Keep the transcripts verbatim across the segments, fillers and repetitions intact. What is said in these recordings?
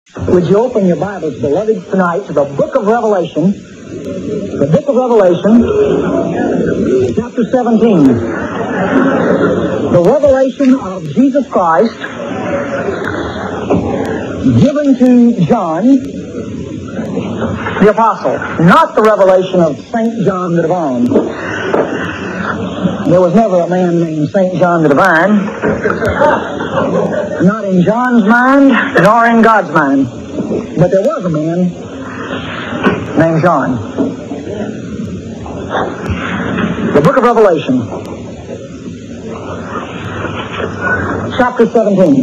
Would you open your Bibles, beloved, tonight to the book of Revelation, the book of Revelation, chapter seventeen. The revelation of Jesus Christ given to John, the apostle, not the revelation of Saint John the Divine. There was never a man named Saint John the Divine, not in John's mind, nor in God's mind. But there was a man named John. The book of Revelation, chapter seventeen.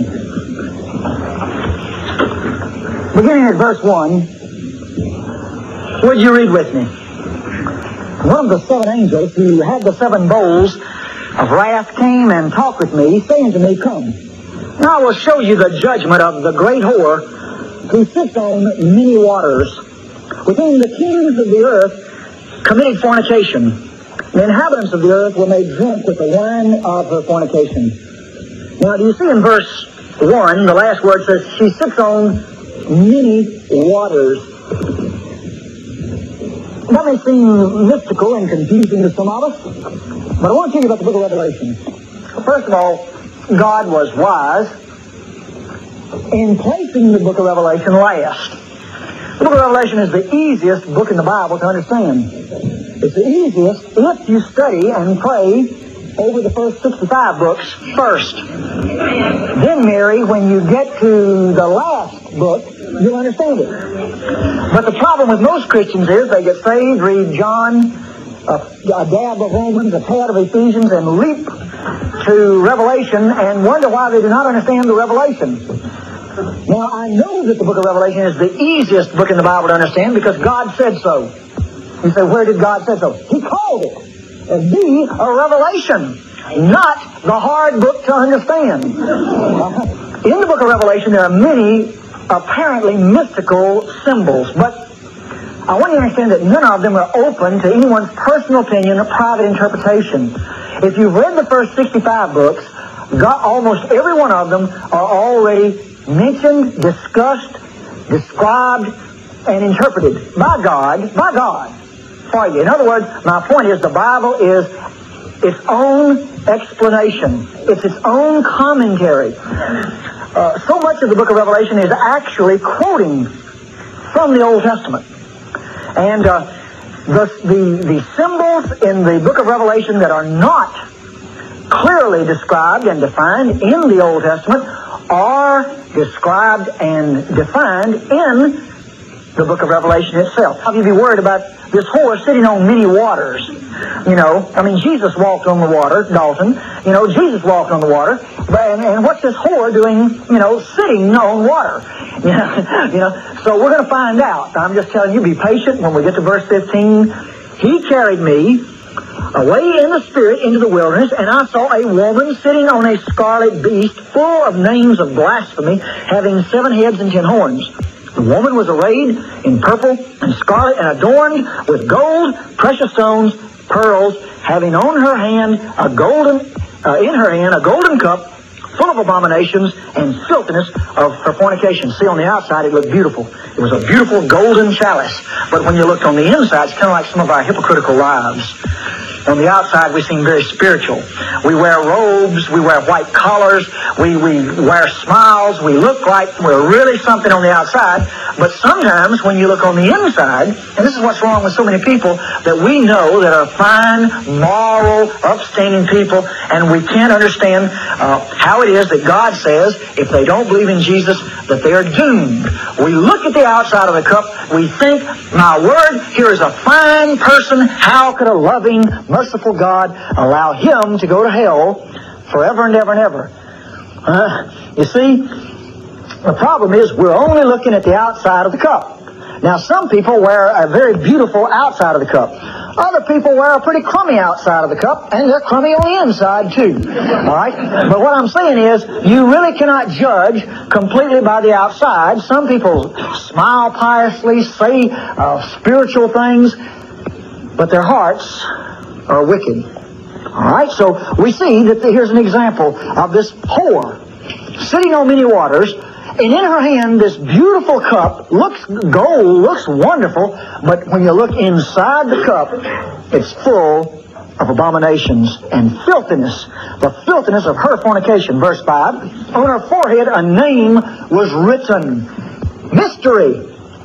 Beginning at verse one, would you read with me? One of the seven angels who had the seven bowls of wrath came and talked with me, saying to me, Come, now I will show you the judgment of the great whore who sits on many waters, with whom the kings of the earth committed fornication. The inhabitants of the earth were made drunk with the wine of her fornication. Now, do you see in verse one, the last word says, she sits on many waters. That may seem mystical and confusing to some of us, but I want to tell you about the book of Revelation. First of all, God was wise in placing the book of Revelation last. The book of Revelation is the easiest book in the Bible to understand. It's the easiest if you study and pray over the first sixty-five books first. Then, Mary, when you get to the last book, you'll understand it. But the problem with most Christians is they get saved, read John, a, a dab of Romans, a tad of Ephesians, and leap to Revelation and wonder why they do not understand the Revelation. Now, I know that the book of Revelation is the easiest book in the Bible to understand because God said so. You say, where did God say so? He called it the a revelation, not the hard book to understand. In the book of Revelation, there are many apparently mystical symbols, but I want you to understand that none of them are open to anyone's personal opinion or private interpretation. If you've read the first sixty-five books, God, almost every one of them are already mentioned, discussed, described, and interpreted by God, by God, for you. In other words, my point is the Bible is its own explanation. It's its own commentary. Uh, so much of the book of Revelation is actually quoting from the Old Testament. And uh, the, the, the symbols in the book of Revelation that are not clearly described and defined in the Old Testament are described and defined in the book of Revelation itself. How can you be worried about this whore sitting on many waters? You know, I mean, Jesus walked on the water, Dalton. You know, Jesus walked on the water. And, and what's this whore doing, you know, sitting on water? You know, you know, so we're going to find out. I'm just telling you, be patient. When we get to verse fifteen, he carried me away in the Spirit into the wilderness, and I saw a woman sitting on a scarlet beast full of names of blasphemy, having seven heads and ten horns. The woman was arrayed in purple and scarlet and adorned with gold, precious stones, pearls, having on her hand a golden, uh, in her hand a golden cup full of abominations and filthiness of her fornication. See, on the outside it looked beautiful. It was a beautiful golden chalice. But when you looked on the inside, it's kind of like some of our hypocritical lives. On the outside, we seem very spiritual. We wear robes, we wear white collars, we, we wear smiles, we look like we're really something on the outside. But sometimes when you look on the inside, and this is what's wrong with so many people that we know that are fine, moral, upstanding people, and we can't understand uh, how it is that God says, if they don't believe in Jesus, that they are doomed. We look at the outside of the cup, we think, my word, here is a fine person. How could a loving, merciful God allow him to go to hell forever and ever and ever? Uh, you see, the problem is we're only looking at the outside of the cup. Now, some people wear a very beautiful outside of the cup. Other people wear a pretty crummy outside of the cup, and they're crummy on the inside, too. All right? But what I'm saying is, you really cannot judge completely by the outside. Some people smile piously, say uh, spiritual things, but their hearts are wicked. All right? So we see that here's an example of this whore sitting on many waters, And in her hand, this beautiful cup looks gold, looks wonderful, but when you look inside the cup, it's full of abominations and filthiness. The filthiness of her fornication. Verse five, on her forehead a name was written. Mystery.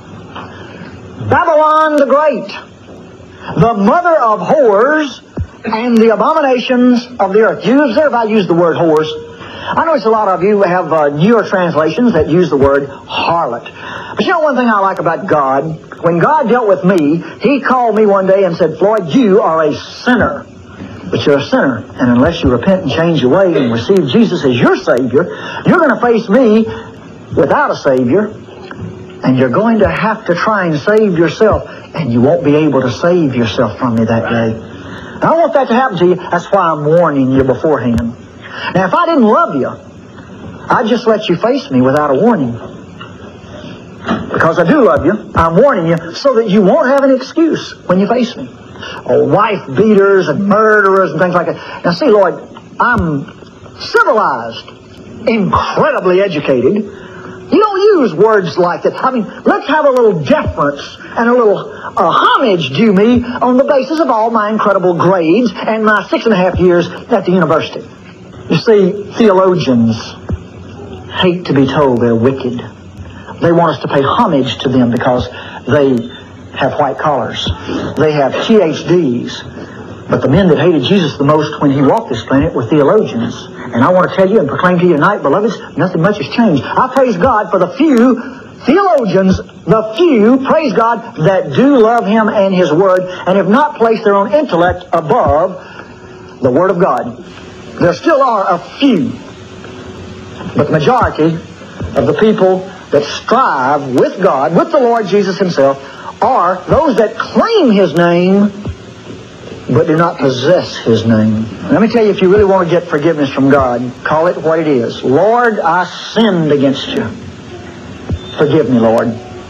Babylon the Great, the mother of whores and the abominations of the earth. You observe I use the word whores. I notice a lot of you have uh, newer translations that use the word harlot. But you know one thing I like about God? When God dealt with me, He called me one day and said, Floyd, you are a sinner. But you're a sinner. And unless you repent and change your way and receive Jesus as your Savior, you're going to face me without a Savior. And you're going to have to try and save yourself. And you won't be able to save yourself from me that day. I don't want that to happen to you. That's why I'm warning you beforehand. Now, if I didn't love you, I'd just let you face me without a warning. Because I do love you, I'm warning you so that you won't have an excuse when you face me. Oh, wife beaters and murderers and things like that. Now, see, Lord, I'm civilized, incredibly educated. You don't use words like that. I mean, let's have a little deference and a little uh, homage due me on the basis of all my incredible grades and my six and a half years at the university. You see, theologians hate to be told they're wicked. They want us to pay homage to them because they have white collars. They have P H Ds. But the men that hated Jesus the most when He walked this planet were theologians. And I want to tell you and proclaim to you tonight, beloveds, nothing much has changed. I praise God for the few theologians, the few, praise God, that do love Him and His Word and have not placed their own intellect above the Word of God. There still are a few, but the majority of the people that strive with God, with the Lord Jesus Himself, are those that claim His name but do not possess His name. Let me tell you, if you really want to get forgiveness from God, call it what it is. Lord, I sinned against you. Forgive me, Lord.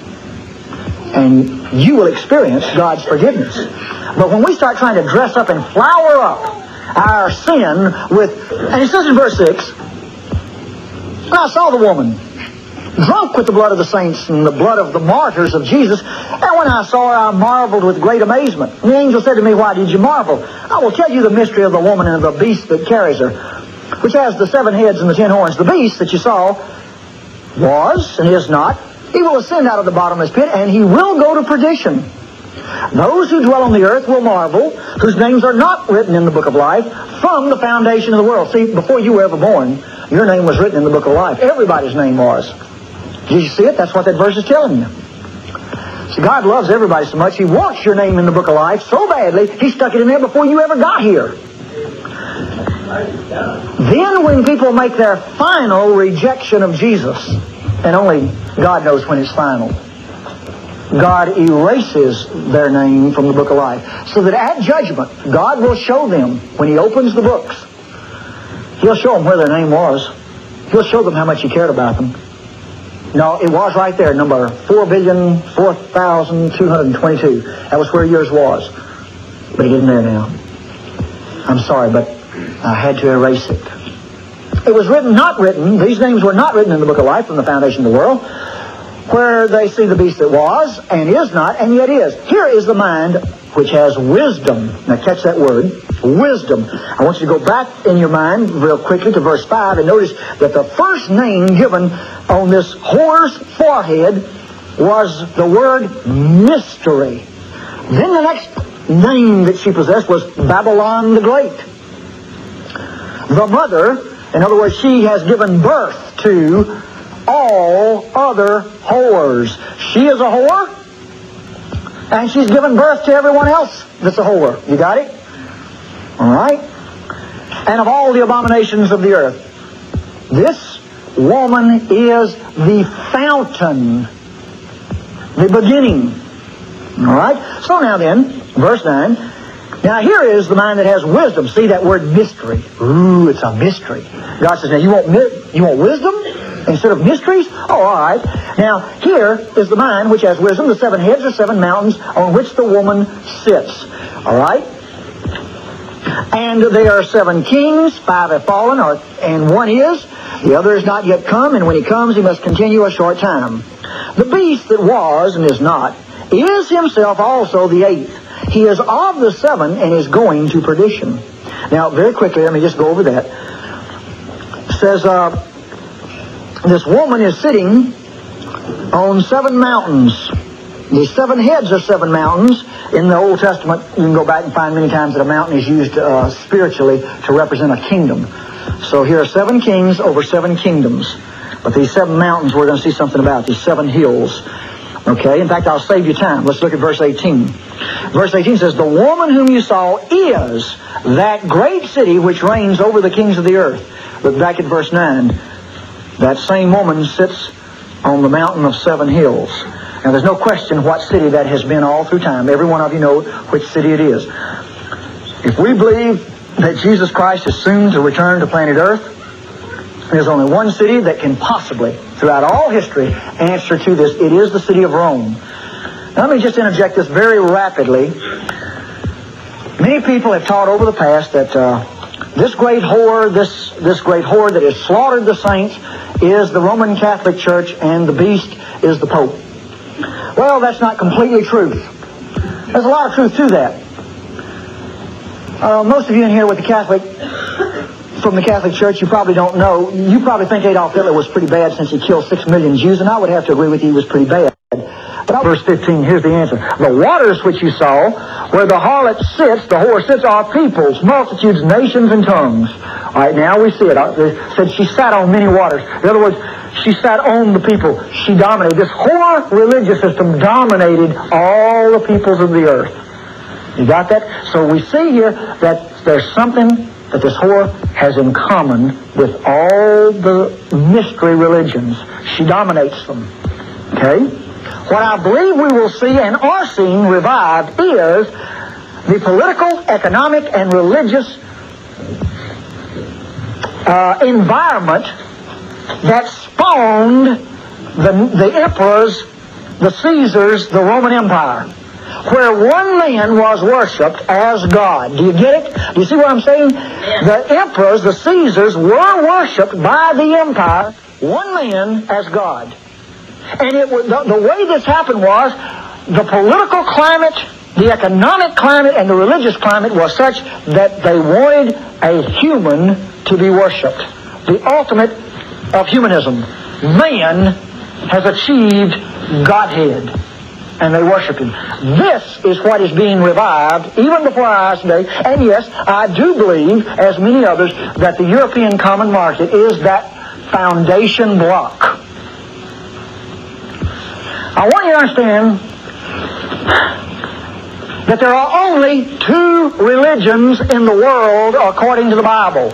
And you will experience God's forgiveness. But when we start trying to dress up and flower up our sin with, and it says in verse six, I saw the woman drunk with the blood of the saints and the blood of the martyrs of Jesus, and when I saw her, I marveled with great amazement. And the angel said to me, why did you marvel? I will tell you the mystery of the woman and of the beast that carries her, which has the seven heads and the ten horns. The beast that you saw was, and is not, he will ascend out of the bottomless pit, and he will go to perdition. Those who dwell on the earth will marvel, whose names are not written in the book of life from the foundation of the world. See, before you were ever born, your name was written in the book of life. Everybody's name was. Did you see it? That's what that verse is telling you. See, God loves everybody so much, He wants your name in the book of life so badly, He stuck it in there before you ever got here. Then when people make their final rejection of Jesus, and only God knows when it's final, God erases their name from the book of life. So that at judgment, God will show them, when He opens the books, He'll show them where their name was. He'll show them how much He cared about them. No, it was right there, number four billion, four thousand two hundred twenty-two. That was where yours was. But it isn't there now. I'm sorry, but I had to erase it. It was written, not written. These names were not written in the book of life from the foundation of the world, where they see the beast that was and is not and yet is. Here is the mind which has wisdom. Now catch that word, wisdom. I want you to go back in your mind real quickly to verse five and notice that the first name given on this whore's forehead was the word mystery. Then the next name that she possessed was Babylon the Great. The mother, in other words, she has given birth to all other whores. She is a whore, and she's given birth to everyone else that's a whore. You got it? All right? And of all the abominations of the earth, this woman is the fountain, the beginning. All right? So now then, verse nine. Now here is the mind that has wisdom. See that word mystery. Ooh, it's a mystery. God says, now you want, you want wisdom instead of mysteries? Oh, all right. Now here is the mind which has wisdom. The seven heads are seven mountains on which the woman sits. All right? And there are seven kings. Five have fallen, or, and one is. The other is not yet come, and when he comes, he must continue a short time. The beast that was and is not is himself also the eighth. He is of the seven and is going to perdition. Now, very quickly, let me just go over that. It says, uh, this woman is sitting on seven mountains. The seven heads are seven mountains. In the Old Testament, you can go back and find many times that a mountain is used uh, spiritually to represent a kingdom. So here are seven kings over seven kingdoms. But these seven mountains, we're going to see something about, these seven hills. Okay, in fact, I'll save you time. Let's look at verse eighteen. Verse eighteen says, the woman whom you saw is that great city which reigns over the kings of the earth. Look back at verse nine. That same woman sits on the mountain of seven hills. Now, there's no question what city that has been all through time. Every one of you know which city it is. If we believe that Jesus Christ is soon to return to planet Earth, there's only one city that can possibly, throughout all history, answer to this. It is the city of Rome. Now, let me just interject this very rapidly. Many people have taught over the past that uh, this great whore, this, this great whore that has slaughtered the saints is the Roman Catholic Church and the beast is the Pope. Well, that's not completely true. There's a lot of truth to that. Uh, most of you in here with the Catholic, from the Catholic Church, you probably don't know. You probably think Adolf Hitler was pretty bad since he killed six million Jews, and I would have to agree with you, he was pretty bad. But verse fifteen, here's the answer. The waters which you saw, where the harlot sits, the whore sits, are peoples, multitudes, nations, and tongues. All right, now we see it. It said she sat on many waters. In other words, she sat on the people. She dominated. This whore religious system dominated all the peoples of the earth. You got that? So we see here that there's something that this whore has in common with all the mystery religions. She dominates them. Okay? What I believe we will see and are seeing revived is the political, economic, and religious uh, environment that spawned the, the emperors, the Caesars, the Roman Empire, where one man was worshipped as God. Do you get it? Do you see what I'm saying? Yeah. The emperors, the Caesars, were worshipped by the empire, one man as God. And it was, the, the way this happened was the political climate, the economic climate, and the religious climate was such that they wanted a human to be worshipped. The ultimate of humanism. Man has achieved Godhead, and they worship Him. This is what is being revived even before our eyes today. And yes, I do believe, as many others, that the European common market is that foundation block. I want you to understand that there are only two religions in the world according to the Bible.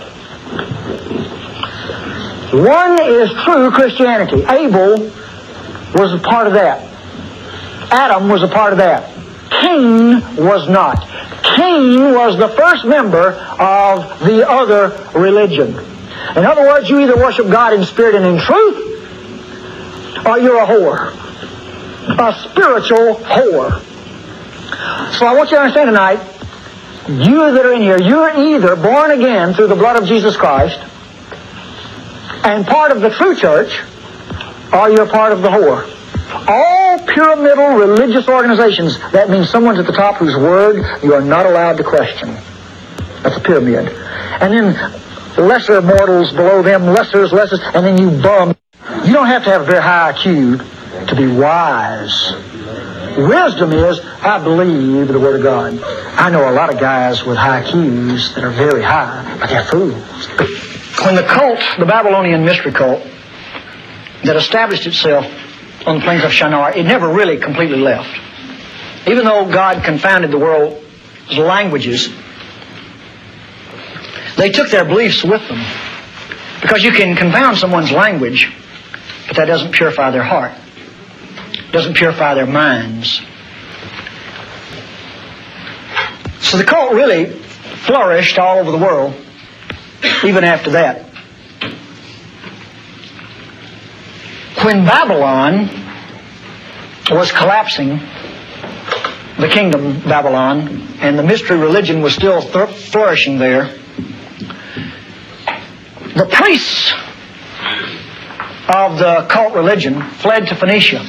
One is true Christianity. Abel was a part of that. Adam was a part of that. Cain was not. Cain was the first member of the other religion. In other words, you either worship God in spirit and in truth, or you're a whore. A spiritual whore. So I want you to understand tonight, you that are in here, you're either born again through the blood of Jesus Christ and part of the true church, or you're part of the whore. All pyramidal religious organizations, that means someone's at the top whose word you are not allowed to question. That's a pyramid. And then lesser mortals below them, lessers, lessers, and then you bum. You don't have to have a very high I Q to be wise. Wisdom is, I believe the Word of God. I know a lot of guys with high Qs that are very high, but they're fools. When the cult, the Babylonian mystery cult, that established itself on the plains of Shinar, it never really completely left. Even though God confounded the world's languages, they took their beliefs with them. Because you can confound someone's language, but that doesn't purify their heart. Doesn't purify their minds. So the cult really flourished all over the world, even after that. When Babylon was collapsing, the kingdom Babylon, and the mystery religion was still th- flourishing there, the priests of the cult religion fled to Phoenicia.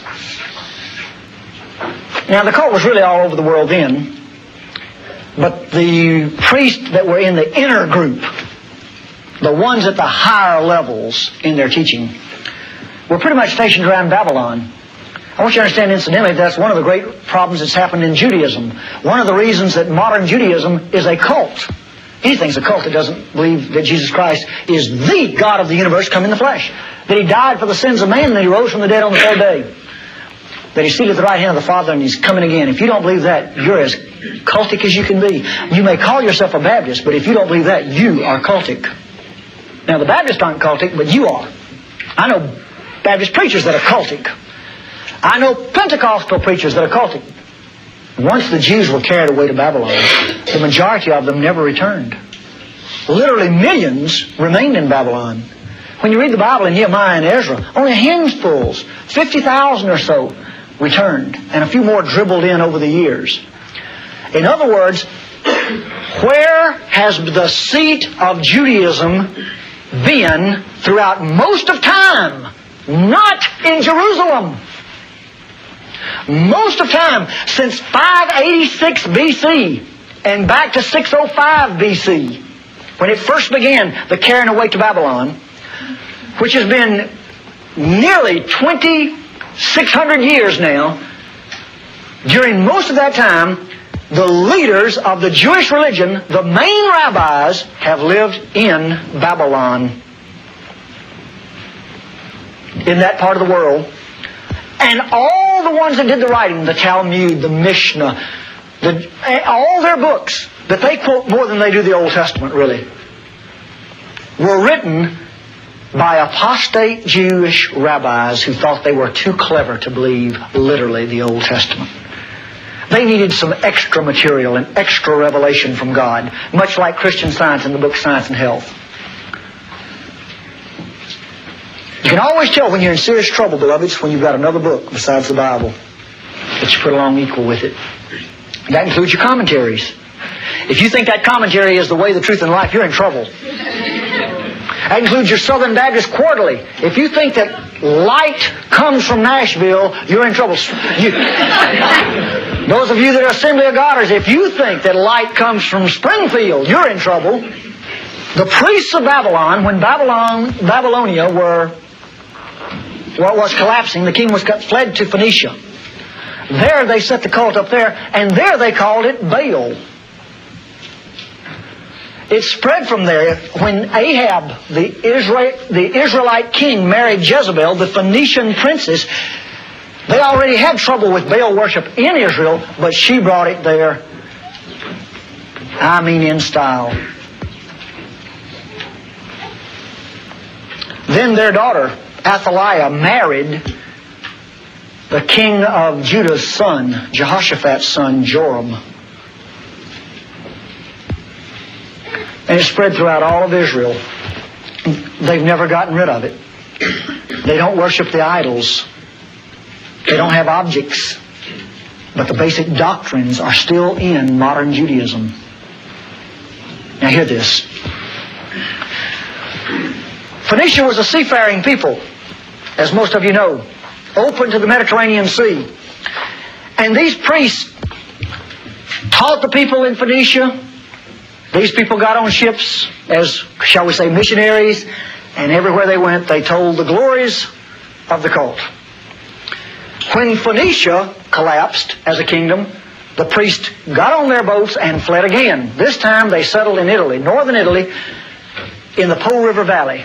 Now, the cult was really all over the world then, but the priests that were in the inner group, the ones at the higher levels in their teaching, were pretty much stationed around Babylon. I want you to understand, incidentally, that's one of the great problems that's happened in Judaism. One of the reasons that modern Judaism is a cult. Anything's a cult that doesn't believe that Jesus Christ is the God of the universe come in the flesh. That He died for the sins of man and that He rose from the dead on the third day. That He's seated at the right hand of the Father and He's coming again. If you don't believe that, you're as cultic as you can be. You may call yourself a Baptist, but if you don't believe that, you are cultic. Now, the Baptists aren't cultic, but you are. I know Baptist preachers that are cultic. I know Pentecostal preachers that are cultic. Once the Jews were carried away to Babylon, the majority of them never returned. Literally millions remained in Babylon. When you read the Bible in Nehemiah and Ezra, only handfuls, fifty thousand or so, returned, and a few more dribbled in over the years. In other words, where has the seat of Judaism been throughout most of time? Not in Jerusalem. Most of time, since five eighty-six B C and back to six oh five B C, when it first began, the carrying away to Babylon, which has been nearly twenty-six hundred years now, during most of that time, the leaders of the Jewish religion, the main rabbis, have lived in Babylon, in that part of the world. And all the ones that did the writing, the Talmud, the Mishnah, the, all their books, that they quote more than they do the Old Testament, really, were written by apostate Jewish rabbis who thought they were too clever to believe literally the Old Testament. They needed some extra material and extra revelation from God, much like Christian Science in the book Science and Health. You can always tell when you're in serious trouble, beloveds, when you've got another book besides the Bible that you put along equal with it. That includes your commentaries. If you think that commentary is the way, the truth, and life, you're in trouble. That includes your Southern Baptist Quarterly. If you think that light comes from Nashville, you're in trouble. You, those of you that are Assembly of Godders, if you think that light comes from Springfield, you're in trouble. The priests of Babylon, when Babylon, Babylonia were what was collapsing, the king was fled to Phoenicia. There they set the cult up there, and there they called it Baal. It spread from there. When Ahab, the Israel, the Israelite king, married Jezebel, the Phoenician princess, they already had trouble with Baal worship in Israel, but she brought it there, I mean in style. Then their daughter, Athaliah, married the king of Judah's son, Jehoshaphat's son, Joram. And it spread throughout all of Israel. They've never gotten rid of it. They don't worship the idols. They don't have objects. But the basic doctrines are still in modern Judaism. Now hear this. Phoenicia was a seafaring people, as most of you know, open to the Mediterranean Sea. And these priests taught the people in Phoenicia. These people got on ships as, shall we say, missionaries, and everywhere they went, they told the glories of the cult. When Phoenicia collapsed as a kingdom, the priests got on their boats and fled again. This time they settled in Italy, northern Italy, in the Po River Valley.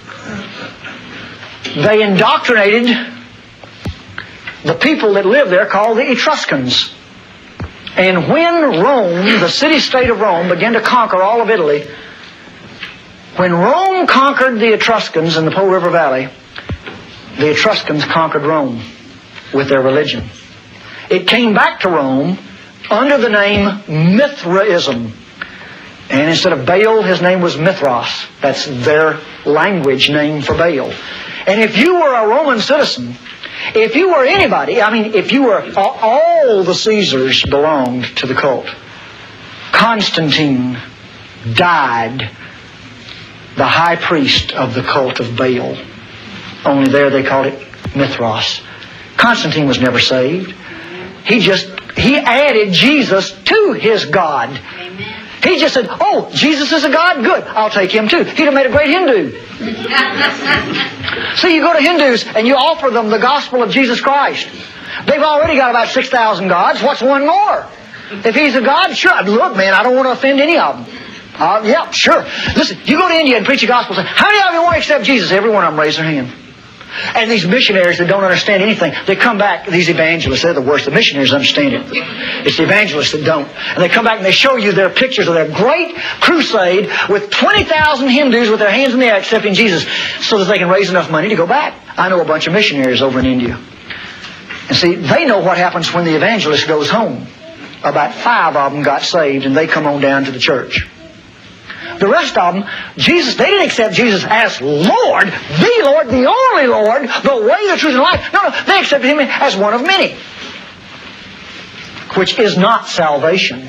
They indoctrinated the people that lived there, called the Etruscans. And when Rome, the city-state of Rome, began to conquer all of Italy, when Rome conquered the Etruscans in the Po River Valley, the Etruscans conquered Rome with their religion. It came back to Rome under the name Mithraism. And instead of Baal, his name was Mithras. That's their language name for Baal. And if you were a Roman citizen, if you were anybody, I mean, if you were, all the Caesars belonged to the cult. Constantine died, the high priest of the cult of Baal. Only there they called it Mithras. Constantine was never saved. He just, he added Jesus to his God. Amen. He just said, oh, Jesus is a God? Good. I'll take him too. He'd have made a great Hindu. See, you go to Hindus and you offer them the gospel of Jesus Christ. They've already got about six thousand gods. What's one more? If he's a God, sure. Look, man, I don't want to offend any of them. Uh, yeah, sure. Listen, you go to India and preach the gospel. Say, how many of you want to accept Jesus? Every one of them raise their hand. And these missionaries that don't understand anything, they come back, these evangelists, they're the worst. The missionaries understand it. It's the evangelists that don't. And they come back and they show you their pictures of their great crusade with twenty thousand Hindus with their hands in the air accepting Jesus so that they can raise enough money to go back. I know a bunch of missionaries over in India. And see, they know what happens when the evangelist goes home. About five of them got saved and they come on down to the church. The rest of them, Jesus, they didn't accept Jesus as Lord, the Lord, the only Lord, the way, the truth, and life. No, no, they accepted Him as one of many, which is not salvation.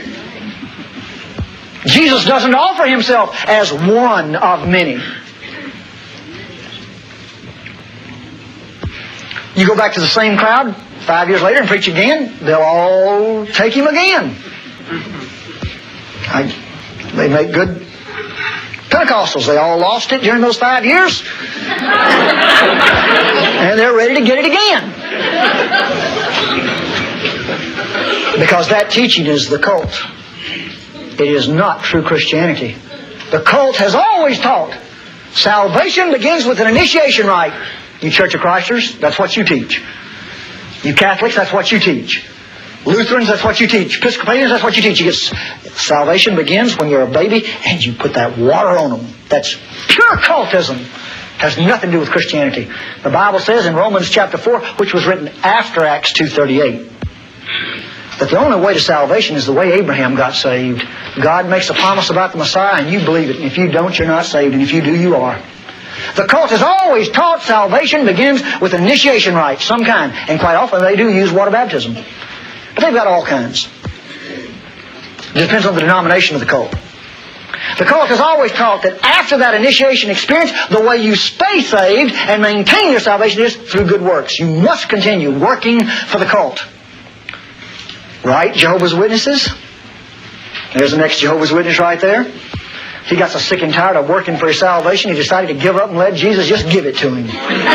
Jesus doesn't offer Himself as one of many. You go back to the same crowd five years later and preach again, they'll all take Him again. I, they make good Pentecostals. They all lost it during those five years. And they're ready to get it again. Because that teaching is the cult. It is not true Christianity. The cult has always taught salvation begins with an initiation rite. You Church of Christers, that's what you teach. You Catholics, that's what you teach. Lutherans, that's what you teach. Episcopalians, that's what you teach. You get, salvation begins when you're a baby and you put that water on them. That's pure cultism. Has nothing to do with Christianity. The Bible says in Romans chapter four, which was written after Acts two thirty-eight, that the only way to salvation is the way Abraham got saved. God makes a promise about the Messiah and you believe it. And if you don't, you're not saved. And if you do, you are. The cult has always taught salvation begins with an initiation rite, some kind. And quite often they do use water baptism. But they've got all kinds. It depends on the denomination of the cult. The cult has always taught that after that initiation experience, the way you stay saved and maintain your salvation is through good works. You must continue working for the cult. Right, Jehovah's Witnesses? There's the next Jehovah's Witness right there. He got so sick and tired of working for his salvation, he decided to give up and let Jesus just give it to him.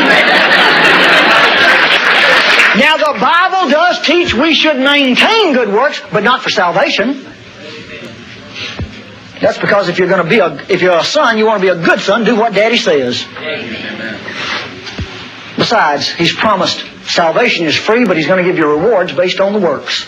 Now, the Bible does teach we should maintain good works, but not for salvation. That's because if you're going to be a, if you're a son, you want to be a good son, do what Daddy says. Besides, He's promised salvation is free, but He's going to give you rewards based on the works.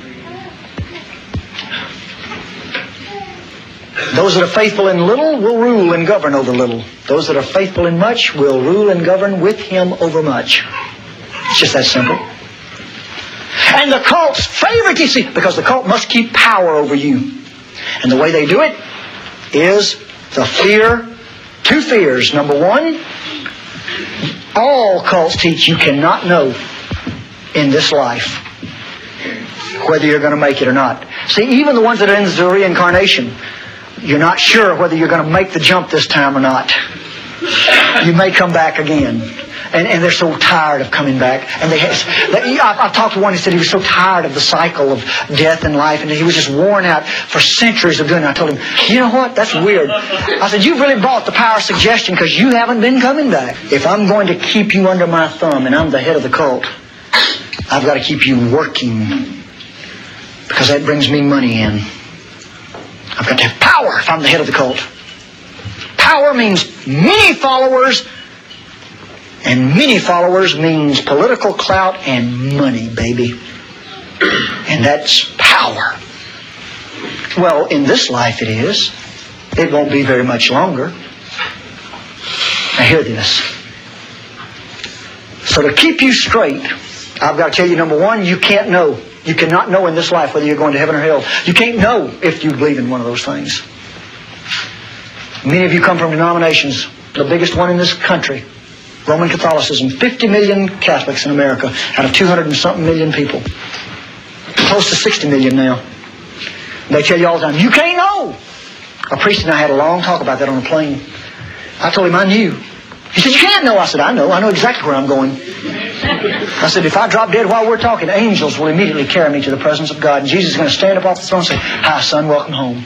Those that are faithful in little will rule and govern over little. Those that are faithful in much will rule and govern with Him over much. It's just that simple. And the cult's favorite, you see, because the cult must keep power over you. And the way they do it is the fear, two fears. Number one, all cults teach you cannot know in this life whether you're going to make it or not. See, even the ones that are into the reincarnation, you're not sure whether you're going to make the jump this time or not. You may come back again. And, and they're so tired of coming back. And they, they I, I've talked to one who said he was so tired of the cycle of death and life, and he was just worn out for centuries of doing it. I told him, you know what? That's weird. I said, you've really bought the power of suggestion because you haven't been coming back. If I'm going to keep you under my thumb and I'm the head of the cult, I've got to keep you working because that brings me money in. I've got to have power if I'm the head of the cult. Power means many followers. And many followers means political clout and money, baby. And that's power. Well, in this life it is. It won't be very much longer. Now hear this. So to keep you straight, I've got to tell you, number one, you can't know. You cannot know in this life whether you're going to heaven or hell. You can't know if you believe in one of those things. Many of you come from denominations. The biggest one in this country, Roman Catholicism, fifty million Catholics in America out of two hundred and something million people. Close to sixty million now. They tell you all the time, you can't know. A priest and I had a long talk about that on a plane. I told him I knew. He said, you can't know. I said, I know. I know exactly where I'm going. I said, if I drop dead while we're talking, angels will immediately carry me to the presence of God. And Jesus is going to stand up off the throne and say, hi, son, welcome home.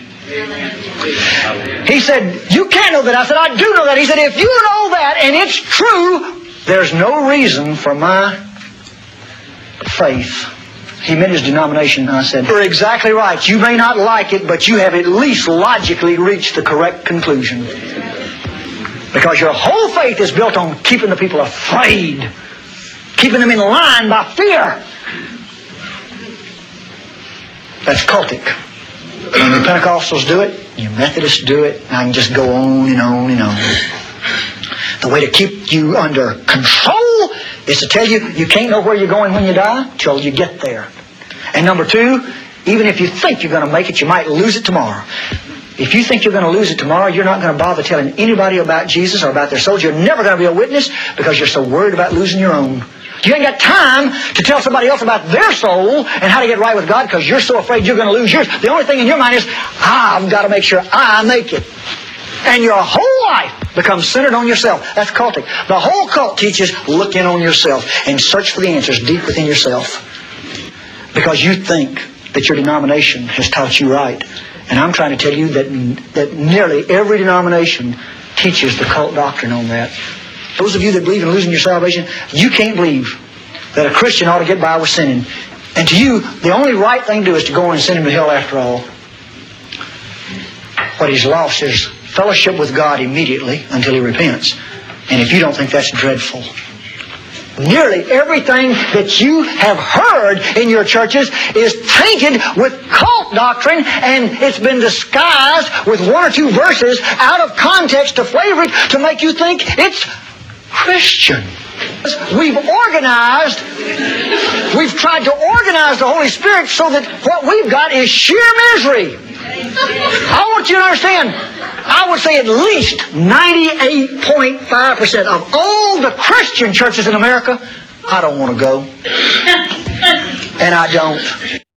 He said, you can't know that. I said, I do know that. He said, if you know that and it's true, there's no reason for my faith. He meant his denomination. I said, you're exactly right. You may not like it, but you have at least logically reached the correct conclusion. Because your whole faith is built on keeping the people afraid. Keeping them in line by fear. That's cultic. And the Pentecostals do it, your Methodists do it, and I can just go on and on and on. The way to keep you under control is to tell you you can't know where you're going when you die till you get there. And number two, even if you think you're going to make it, you might lose it tomorrow. If you think you're going to lose it tomorrow, you're not going to bother telling anybody about Jesus or about their souls. You're never going to be a witness because you're so worried about losing your own. You ain't got time to tell somebody else about their soul and how to get right with God because you're so afraid you're going to lose yours. The only thing in your mind is, I've got to make sure I make it. And your whole life becomes centered on yourself. That's cultic. The whole cult teaches, look in on yourself and search for the answers deep within yourself. Because you think that your denomination has taught you right. And I'm trying to tell you that, that nearly every denomination teaches the cult doctrine on that. Those of you that believe in losing your salvation, you can't believe that a Christian ought to get by with sinning. And to you, the only right thing to do is to go on and send him to hell after all. What he's lost is fellowship with God immediately until he repents. And if you don't think that's dreadful, nearly everything that you have heard in your churches is tainted with cult doctrine, and it's been disguised with one or two verses out of context to flavor it to make you think it's Christian. We've organized, we've tried to organize the Holy Spirit so that what we've got is sheer misery. I want you to understand, I would say at least ninety-eight point five percent of all the Christian churches in America, I don't want to go. And I don't.